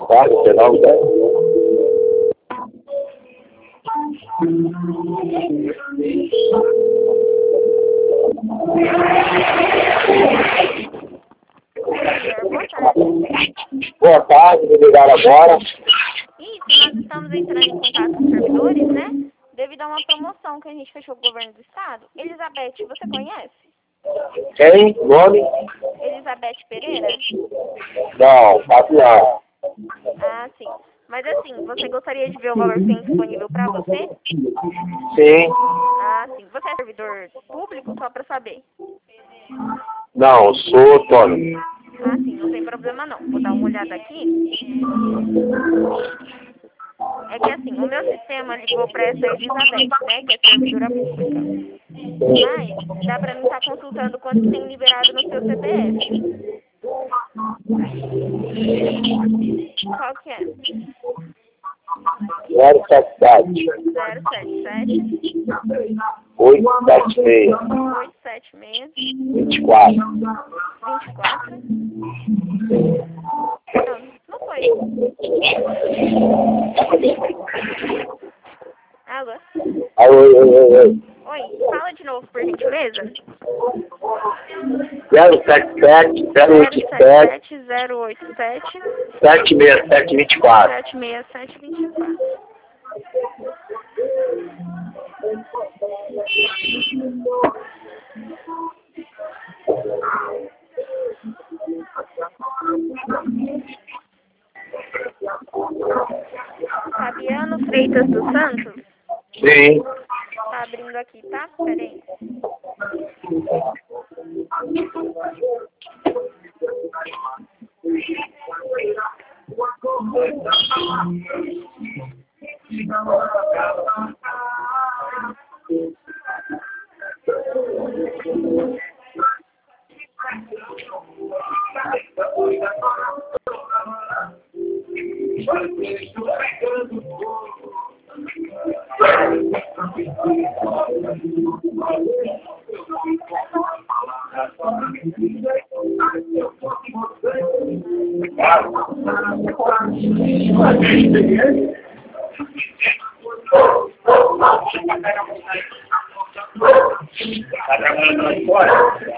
tarde, final, né? Boa tarde, me ligaram agora. Isso, nós estamos entrando em contato com os servidores, né? Devido a uma promoção que a gente fechou com o governo do estado. Elizabeth, você conhece? Quem? Nome? Elizabeth Pereira? Não, Fabiano. Ah, sim. Mas assim, você gostaria de ver o valor que tem disponível para você? Sim. Ah, sim. Você é servidor público? Só para saber. Não, sou autônomo. Ah, sim. Não tem problema não. Vou dar uma olhada aqui. É que assim, o meu sistema ligou para essa Elizabeth, né? Que é servidora pública. Mas dá para mim estar consultando quanto que tem liberado no seu CPF. Qual que é? 077 077 876 876 24. 24. Não foi. Alô? Oi. Oi, fala de novo, por gentileza. 077 087 087 767 24. 767 24. Fabiano Freitas dos Santos? Sim. Tá abrindo aqui, tá? Peraí. Tá trabalhando lá fora?